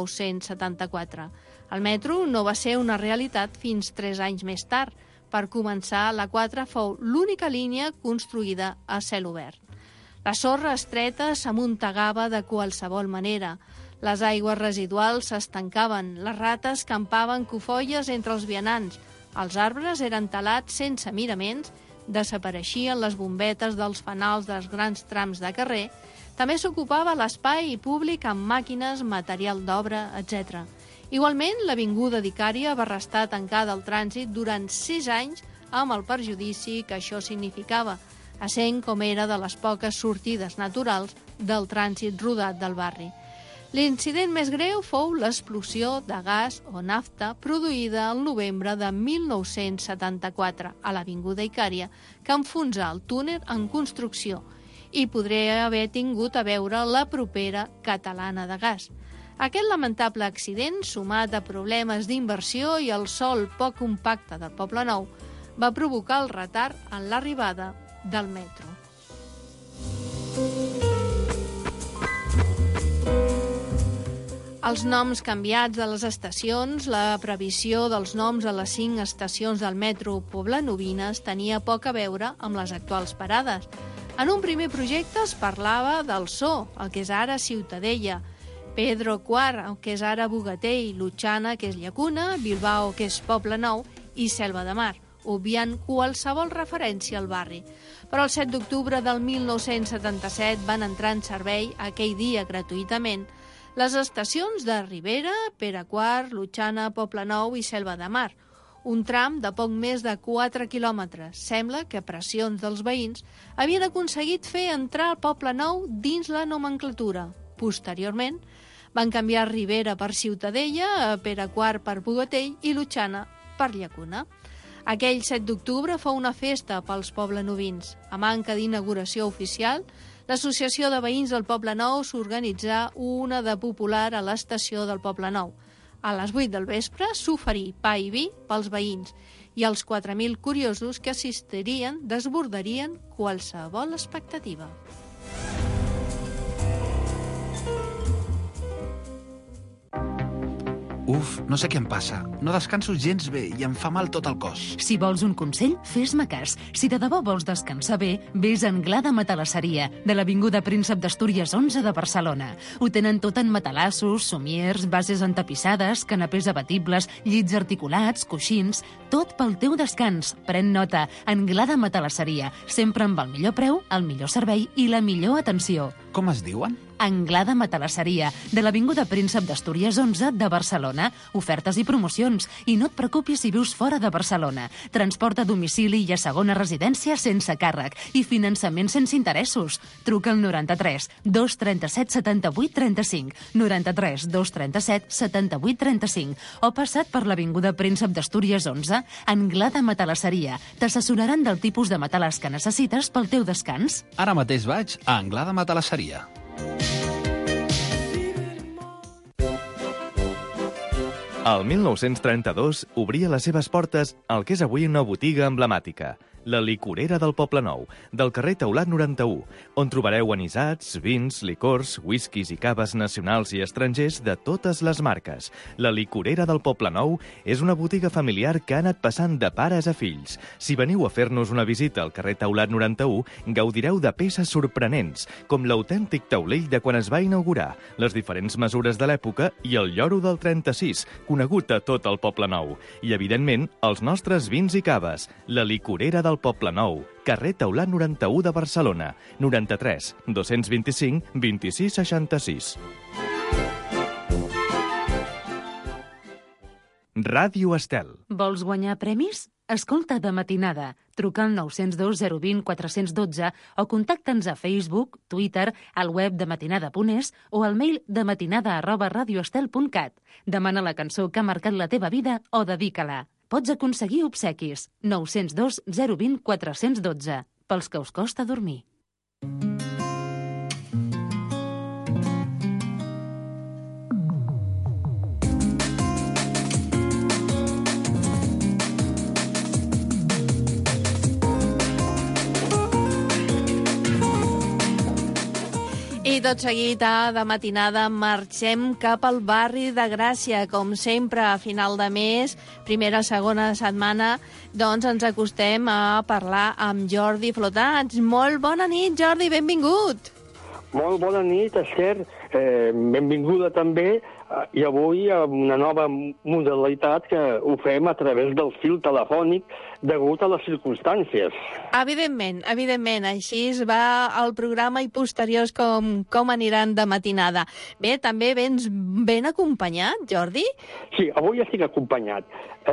1974. El metro no va ser una realitat fins 3 anys més tard. Per començar, la 4 fou l'única línia construïda a cel obert. La sorra estreta s'amuntegava de qualsevol manera. Les aigües residuals s'estancaven, les rates campaven cofolles entre els vianants, els arbres eren talats sense miraments, desapareixien les bombetes dels fanals dels grans trams de carrer, també s'ocupava l'espai públic amb màquines, material d'obra, etc. Igualment, l'avinguda d'Icària va restar tancada al trànsit durant 6 anys amb el perjudici que això significava, essent com era de les poques sortides naturals del trànsit rodat del barri. L'incident més greu fou l'explosió de gas o nafta produïda el novembre de 1974 a l'avinguda Icària, que enfonsà el túnel en construcció i podria haver tingut a veure la propera Catalana de Gas. Aquest lamentable accident, sumat a problemes d'inversió i el sòl poc compacte del Poble Nou, va provocar el retard en l'arribada del metro. Els noms canviats de les estacions, la previsió dels noms a les 5 estacions del metro poblenovines tenia poc a veure amb les actuals parades. En un primer projecte es parlava del So, el que és ara Ciutadella, Pedro IV, el que és ara Bogatell, Lutxana, que és Llacuna, Bilbao, que és Poble Nou, i Selva de Mar, obviant qualsevol referència al barri. Però el 7 d'octubre del 1977 van entrar en servei aquell dia gratuïtament les estacions de Ribera, Pere IV, Lutxana, Poble Nou i Selva de Mar, un tram de poc més de 4 quilòmetres. Sembla que pressions dels veïns havien aconseguit fer entrar el Poble Nou dins la nomenclatura. Posteriorment, van canviar Ribera per Ciutadella, Pere IV per Bogatell i Lutxana per Llacuna. Aquell 7 d'octubre fou una festa pels poblenovins. A manca d'inauguració oficial, l'Associació de Veïns del Poble Nou s'organitzà una de popular a l'estació del Poble Nou. A les 8 del vespre s'oferí pa i vi pels veïns i els 4.000 curiosos que assistirien desbordarien qualsevol expectativa. Uf, no sé què em passa. No descanso gens bé i em fa mal tot el cos. Si vols un consell, fes-me cas. Si de debò vols descansar bé, vés a Anglada Matalasseria, de l'Avinguda Príncep d'Astúries 11 de Barcelona. Ho tenen tot en matalassos, somiers, bases entapissades, canapés abatibles, llits articulats, coixins... Tot pel teu descans. Pren nota. Anglada Matalasseria. Sempre amb el millor preu, el millor servei i la millor atenció. Com es diuen? Anglada Matalasseria, de l'Avinguda Príncep d'Astúries 11 de Barcelona. Ofertes i promocions. I no et preocupis si vius fora de Barcelona. Transport a domicili i a segona residència sense càrrec. I finançament sense interessos. Truca al 93 237 78 35, 93 237 78 35 o passa't per l'Avinguda Príncep d'Astúries 11, Anglada Matalasseria. T'assessoraran del tipus de matalàs que necessites pel teu descans. Ara mateix vaig a Anglada Matalasseria. Al 1932 obria les seves portes al que és avui una botiga emblemàtica, la Licorera del Poblenou, del carrer Taulat 91, on trobareu anisats, vins, licors, whiskies i caves nacionals i estrangers de totes les marques. La Licorera del Poblenou és una botiga familiar que ha anat passant de pares a fills. Si veniu a fer-nos una visita al carrer Taulat 91, gaudireu de peces sorprenents, com l'autèntic taulell de quan es va inaugurar, les diferents mesures de l'època i el lloro del 36, conegut a tot el Poblenou. I, evidentment, els nostres vins i caves. La Licorera del Poblenou, carrer Taulat 91 de Barcelona, 93 225 26 66. Ràdio Estel. Vols guanyar premis? Escolta De Matinada. Truca al 902 020 412 o contacta'ns a Facebook, Twitter, al web dematinada.es o al mail dematinada@radioestel.cat. Demana la cançó que ha marcat la teva vida o dedica-la. Pots aconseguir obsequis. 902 020 412. Pels que us costa dormir. I tot seguit, de matinada, marxem cap al barri de Gràcia. Com sempre, a final de mes, primera, segona setmana, doncs ens acostem a parlar amb Jordi Flotats. Molt bona nit, Jordi, benvingut. Molt bona nit, Esther. Benvinguda també. I avui amb una nova modalitat que ho fem a través del fil telefònic degut a les circumstàncies. Evidentment, així es va el programa i posteriors com aniran de matinada. Bé, també vens ben acompanyat, Jordi? Sí, avui estic acompanyat.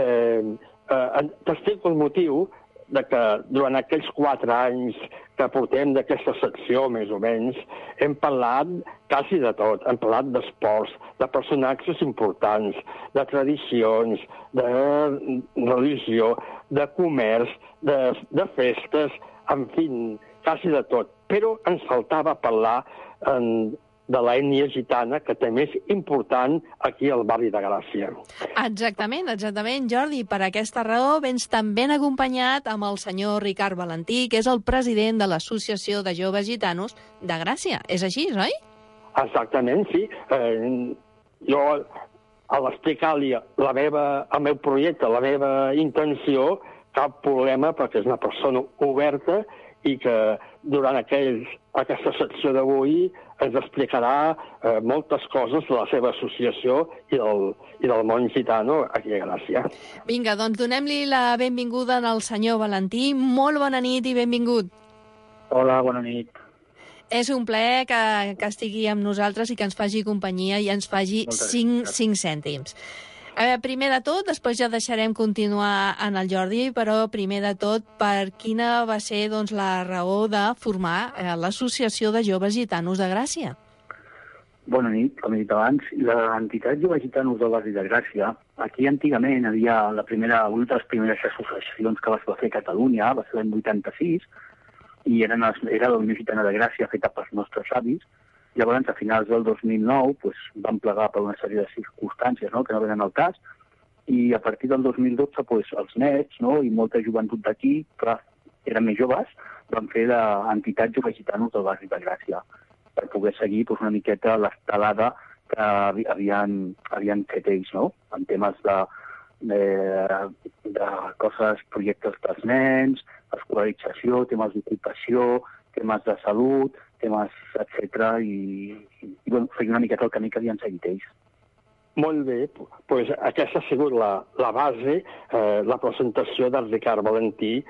T'explico el motiu de que durant aquells 4 anys que portem d'aquesta secció, més o menys, hem parlat quasi de tot. Hem parlat d'esports, de personatges importants, de tradicions, de religió, de comerç, de festes, en fi, quasi de tot. Però ens faltava parlar de l'ètnia gitana, que també és important aquí al barri de Gràcia. Exactament, Jordi. Per aquesta raó vens tan ben acompanyat amb el senyor Ricard Valentí, que és el president de l'Associació de Joves Gitanos de Gràcia. És així, oi? Exactament, sí. Jo, a l'explicar-li el meu projecte, la meva intenció, cap problema, perquè és una persona oberta i que durant aquesta secció d'avui ens explicarà moltes coses de la seva associació i del món gitano aquí a Gràcia. Vinga, doncs donem-li la benvinguda al senyor Valentí. Molt bona nit i benvingut. Hola, bona nit. És un plaer que estigui amb nosaltres i que ens faci companyia i ens faci 5 cèntims. Primer de tot, després ja deixarem continuar en el Jordi, però primer de tot, per quina va ser la raó de formar l'Associació de Joves Gitanos de Gràcia? Bona nit, com he dit abans. L'entitat Joves Gitanos del barri de Gràcia, aquí antigament havia una de les primeres associacions que va fer a Catalunya, va ser l'any 86, i era la Unió Gitana de Gràcia feta pels nostres avis. Llavors, a finals del 2009, van plegar per una sèrie de circumstàncies que no venen al cas, i a partir del 2012 els nets i molta joventut d'aquí, clar, eren més joves, van fer l'entitat Joves Gitanos del barri de Gràcia, per poder seguir una miqueta l'estelada que havien fet ells, en temes de coses, projectes dels nens, escolarització, temes d'ocupació, temes de salut, temes, etc. I feia una miqueta el camí que havien seguit ells. Molt bé, doncs aquesta ha sigut la base, la presentació del Ricard Valentí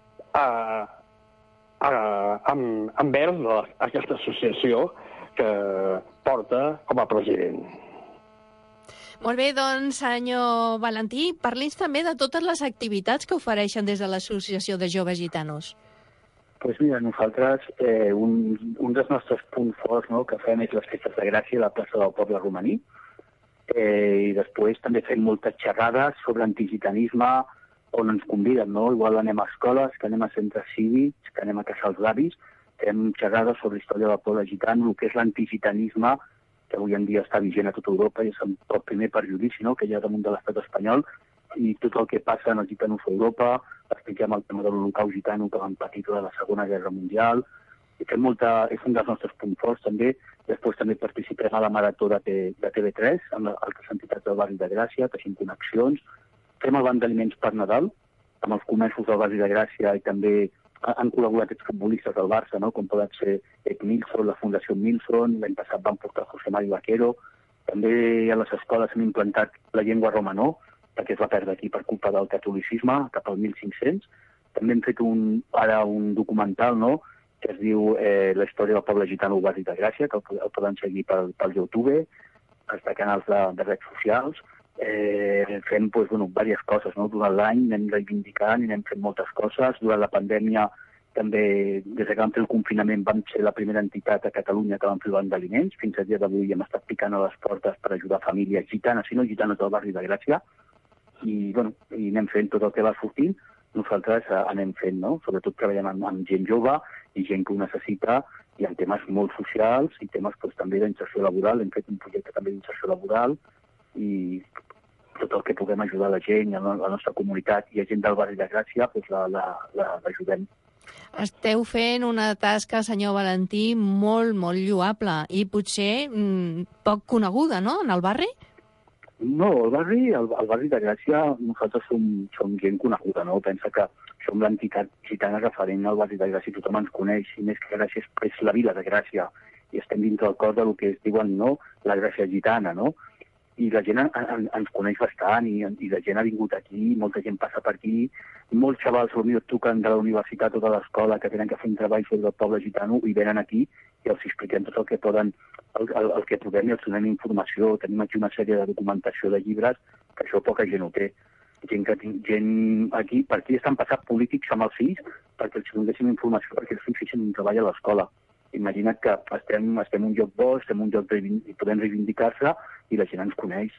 envers aquesta associació que porta com a president. Molt bé, doncs, senyor Valentí, parli'ns també de totes les activitats que ofereixen des de l'Associació de Joves Gitanos. Doncs mira, nosaltres, un dels nostres punts forts que fem és les festes de Gràcia a la plaça del poble romaní, i després també fem moltes xerrades sobre antigitanisme on ens conviden, igual anem a escoles, que anem a centres cívics, que anem a casals d'avis, fem xerrades sobre història del poble gitano, el que és l'antigitanisme que avui en dia està vigent a tota Europa i és el primer perjudici, no?, que hi ha damunt de l'estat espanyol, i tot el que passa en els gitanos a Europa, expliquem el tema de l'Holocaust gitano que van patir tota la Segona Guerra Mundial, i fem és un dels nostres punts forts també. Després també participem a la marató de TV3, amb altres entitats del barri de Gràcia, teixim connexions, fem el banc d'aliments per Nadal, amb els comerços del barri de Gràcia, i també han col·laborat els futbolistes del Barça, no?, com poden ser Milfron, la Fundació Milfron, l'any passat van portar José Mari Vaquero, també a les escoles hem implantat la llengua romanó, perquè es va perdre aquí per culpa del catolicisme, cap al 1500. També hem fet ara un documental, no?, que es diu La història del poble gitano al barri de Gràcia, que el poden seguir pel YouTube, als canals de redes socials. Fem diverses coses, no? Durant l'any anem reivindicant i anem fent moltes coses. Durant la pandèmia també, des que vam fer el confinament, vam ser la primera entitat a Catalunya que vam fer el banc d'aliments. Fins a dia d'avui hem estat picant a les portes per ajudar famílies gitanes i no gitanes del barri de Gràcia. I anem fent tot el que va sortint. Nosaltres anem fent, no? Sobretot treballem amb gent jove i gent que ho necessita, i en temes molt socials i temes també d'inserció laboral. Hem fet un projecte també d'inserció laboral i tot el que puguem ajudar la gent, la nostra comunitat i la gent del barri de Gràcia, l'ajudem. Esteu fent una tasca, senyor Valentí, molt, molt lloable i potser poc coneguda, no?, en el barri? No, el barri de Gràcia, nosaltres som gent coneguda, no? Pensa que som l'entitat gitana referent al barri de Gràcia, tothom ens coneix, i més que Gràcia és la vila de Gràcia, i estem dintre del cor del que es diuen, no?, la Gràcia gitana, no? I la gent ens coneix bastant, i la gent ha vingut aquí, molta gent passa per aquí, molts xavals potser truquen de la universitat o de l'escola que tenen que fer un treball sobre el poble gitano i venen aquí i els expliquem tot el que poden, el que podem, i els donem informació. Tenim aquí una sèrie de documentació de llibres, que això poca gent ho té. Gent aquí, per aquí estan passant polítics amb els fills perquè els donéssim informació, perquè els fills fixen un treball a l'escola. Imagina't que estem en un lloc bo, estem en un lloc i podem reivindicar-se, i la gent ens coneix.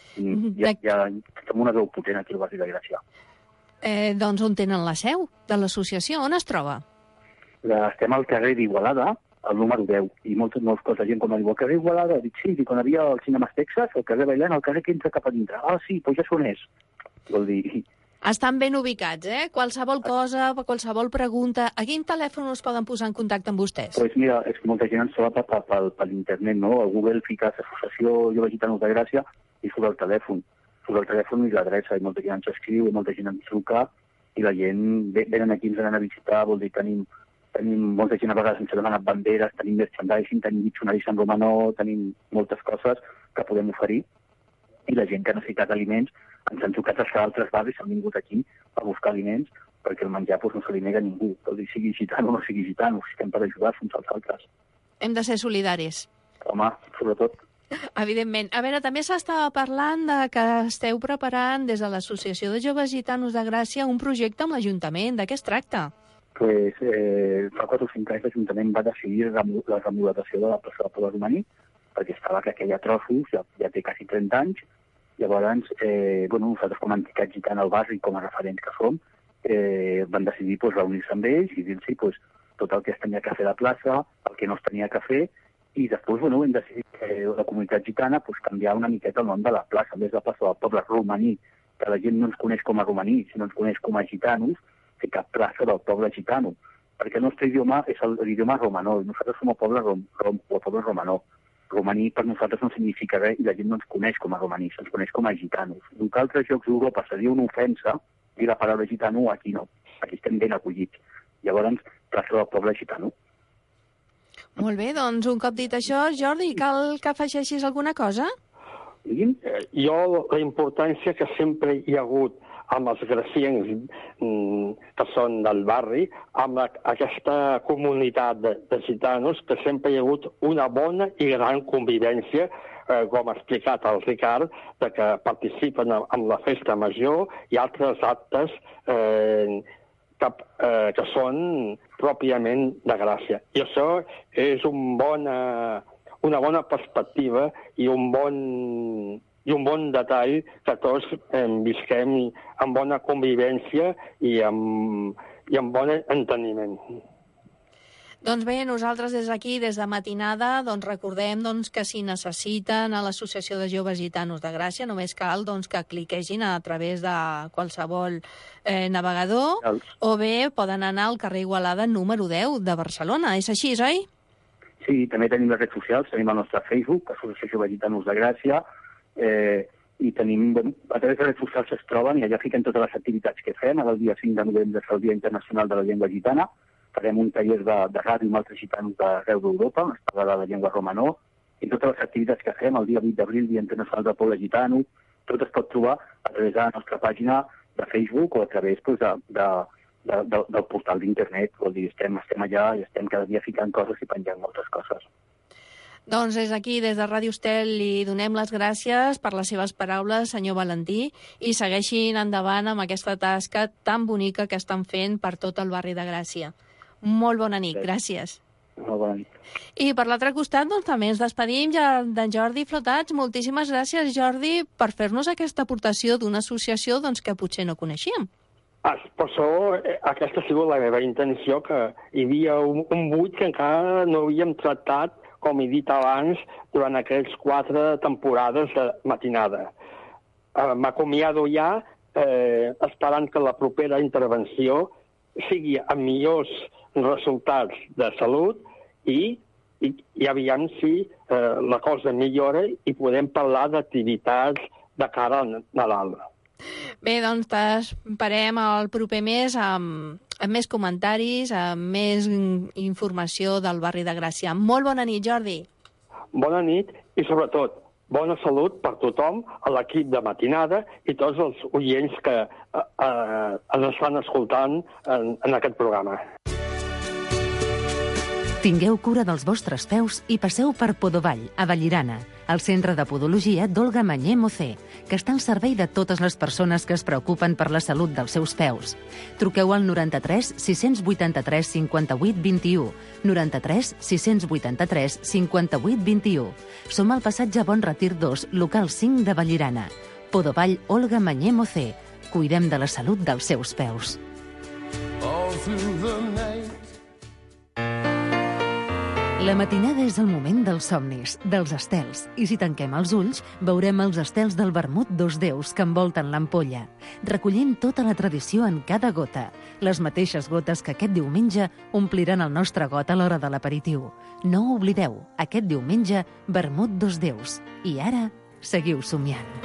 Ja som una veu potent aquí al barri de Gràcia. Doncs on tenen la seu de l'associació? On es troba? Estem al carrer d'Igualada, al número 10, i molta gent quan diu al carrer d'Igualada, dic sí, quan havia el Cinemas Texas, al carrer Bailant, al carrer que entra cap a dintre. Ah, sí, doncs ja són és. Vol dir... Estan ben ubicats, eh? Qualsevol cosa, qualsevol pregunta... A quin telèfon us poden posar en contacte amb vostès? Doncs mira, molta gent ens troba per internet, no? A Google fiques Associació Jove Gitanos de Gràcia i surt el telèfon. Surt el telèfon i l'adreça, i molta gent ens escriu, i molta gent ens truca, i la gent venen aquí, ens anen a visitar, vol dir, tenim molta gent a vegades ens ha demanat banderes, tenim merchandising, tenim diccionaris en romanó, tenim moltes coses que podem oferir, i la gent que ha necessitat aliments ens han trucat a altres barris, han vingut aquí a buscar aliments, perquè el menjar no se li nega a ningú. Vol dir, sigui gitano o no sigui gitano, estem per ajudar-nos uns als altres. Hem de ser solidaris. Home, sobretot. Evidentment. A veure, també s'estava parlant de que esteu preparant des de l'Associació de Joves Gitanos de Gràcia un projecte amb l'Ajuntament. De què es tracta? Pues, fa 4 o 5 anys l'Ajuntament va decidir la remodelació de la plaça del Poble Romaní, perquè estava que aquella trossos ja té quasi 30 anys. Llavors, nosaltres com a entitat gitana al barri, com a referents que som, van decidir reunir-se amb ells i dir-los tot el que es tenia que fer a la plaça, el que no es tenia que fer, i després hem decidit la comunitat gitana canviar una miqueta el nom de la plaça, en vez de la plaça del poble romaní, que la gent no ens coneix com a romaní, sinó ens coneix com a gitanos, ficar plaça del poble gitano, perquè el nostre idioma és l'idioma romanó, i nosaltres som el poble romanó. Romaní per nosaltres no significa res i la gent no ens coneix com a romaní, se'ns coneix com a gitanos. En altres llocs d'Europa seria una ofensa dir la paraula gitano, aquí no. Aquí estem ben acollits. Llavors, plaça del poble gitano. Molt bé, doncs un cop dit això, Jordi, cal que afegeixis alguna cosa? Jo, la importància que sempre hi ha hagut amb els graciencs que són del barri, amb aquesta comunitat de gitanos, que sempre hi ha hagut una bona i gran convivència, com ha explicat el Ricard, de que participen en la festa major i altres actes que són pròpiament de Gràcia. I això és una bona perspectiva i un bon detall que tots visquem amb bona convivència i amb bon enteniment. Doncs bé, nosaltres des d'aquí, des de Matinada, doncs recordem que si necessiten a l'Associació de Joves Gitanos de Gràcia, només cal que cliquegin a través de qualsevol navegador, o bé poden anar al carrer Igualada número 10 de Barcelona. És així, oi? Sí, també tenim les redes socials, tenim el nostre Facebook, Associació Joves Gitanos de Gràcia, i tenim, a través de les redes socials es troben i allà fiquen totes les activitats que fem. El dia 5 de novembre és el Dia Internacional de la Llengua Gitana. Farem un taller de ràdio amb altres gitanos d'arreu d'Europa, on es parlarà de la llengua romanó, i totes les activitats que fem el dia 8 d'abril, Dia Internacional del Poble Gitano, tot es pot trobar a través de la nostra pàgina de Facebook o a través del portal d'internet. Vol dir, estem allà i estem cada dia ficant coses i penjant moltes coses. Doncs des d'aquí, des de Ràdio Estel, li donem les gràcies per les seves paraules, senyor Valentí, i segueixin endavant amb aquesta tasca tan bonica que estan fent per tot el barri de Gràcia. Molt bona nit, gràcies. Molt bona nit. I per l'altre costat, doncs, també ens despedim ja d'en Jordi Flotats. Moltíssimes gràcies, Jordi, per fer-nos aquesta aportació d'una associació que potser no coneixíem. Per això, aquesta ha sigut la meva intenció, que hi havia un buit que encara no havíem tractat, com he dit abans, durant aquells 4 temporades de Matinada. M'acomiado ja, esperant que la propera intervenció sigui amb millors resultats de salut i aviam si la cosa millora i podem parlar d'activitats de cara al Nadal. Bé, doncs t'esperem el proper mes amb més comentaris, amb més informació del barri de Gràcia. Molt bona nit, Jordi. Bona nit i, sobretot, bona salut per tothom, a l'equip de Matinada i tots els oients que ens estan escoltant en aquest programa. Tingueu cura dels vostres peus i passeu per Podovall, a Vallirana, el centre de podologia d'Olga Mañé Mocé, que està al servei de totes les persones que es preocupen per la salut dels seus peus. Truqueu al 93 683 58 21, 93 683 58 21. Som al passatge Bon Retir 2, local 5 de Vallirana. Podovall Olga Mañé Mocé. Cuidem de la salut dels seus peus. La matinada és el moment dels somnis, dels estels, i si tanquem els ulls, veurem els estels del vermut dos déus que envolten l'ampolla, recollint tota la tradició en cada gota, les mateixes gotes que aquest diumenge ompliran el nostre got a l'hora de l'aperitiu. No ho oblideu, aquest diumenge, vermut dos déus. I ara, seguiu somiant.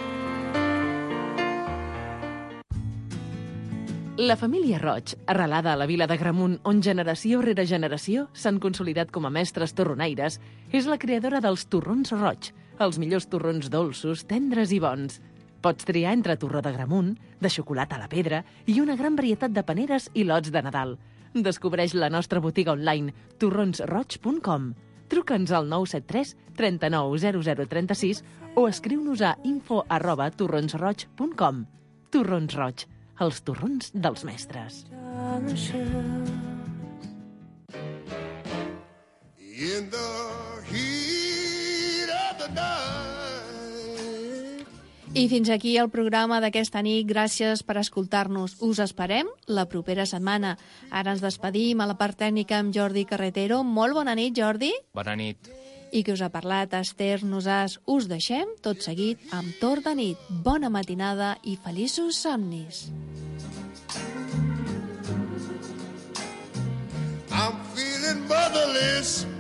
La família Roig, arrelada a la vila d'Agramunt, on generació rere generació s'han consolidat com a mestres torronaires, és la creadora dels torrons Roig, els millors torrons dolços, tendres i bons. Pots triar entre torró d'Agramunt, de xocolata a la pedra i una gran varietat de paneres i lots de Nadal. Descobreix la nostra botiga online torronsroig.com. Truca'ns al 973 39 0036 o escriu-nos a info@torronsroig.com. Torrons Roig, els torrons dels mestres. In the heat of the night. I fins aquí el programa d'aquesta nit. Gràcies per escoltar-nos. Us esperem la propera setmana. Ara ens despedim a la part tècnica amb Jordi Carretero. Molt bona nit, Jordi. Bona nit. I que us ha parlat Esther Nosàs. Us deixem tot seguit amb Torn de nit. Bona matinada i feliços somnis. I'm feeling motherless.